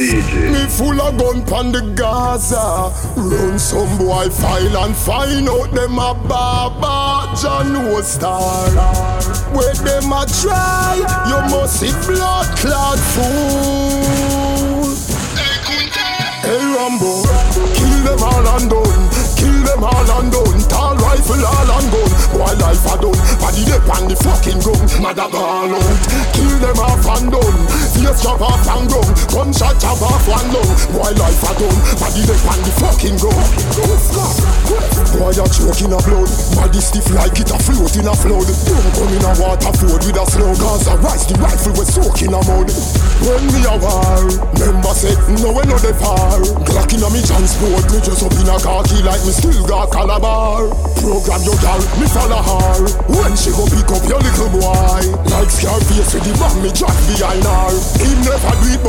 Me full of gun pon the Gaza. Run some boy file and find out them a Baba John no star. Where them a try, you must see blood clot fool. Hey Rambo, kill them all and done. Kill them all and done. Tall rifle all and gun. Boy life a done. Body dip on the fucking gun. Mother ball out. Kill them off and done. Face chop off and gun. Gunshot chop off one lung. Boy life a done. Body dip on the fucking gun. Boy a choke in a blood. Body stiff like it a float in a flood. Don't come in a water ford with a slow. Cause I rise the rifle we soak in a mud. When me a war, member say no we no dey far. Glock in a me transport. Me just up in a khaki like me still got Calabar. Program your gal, me follow her. When she go pick up your little boy, like Scarface with the bomb me drop behind her. He never do it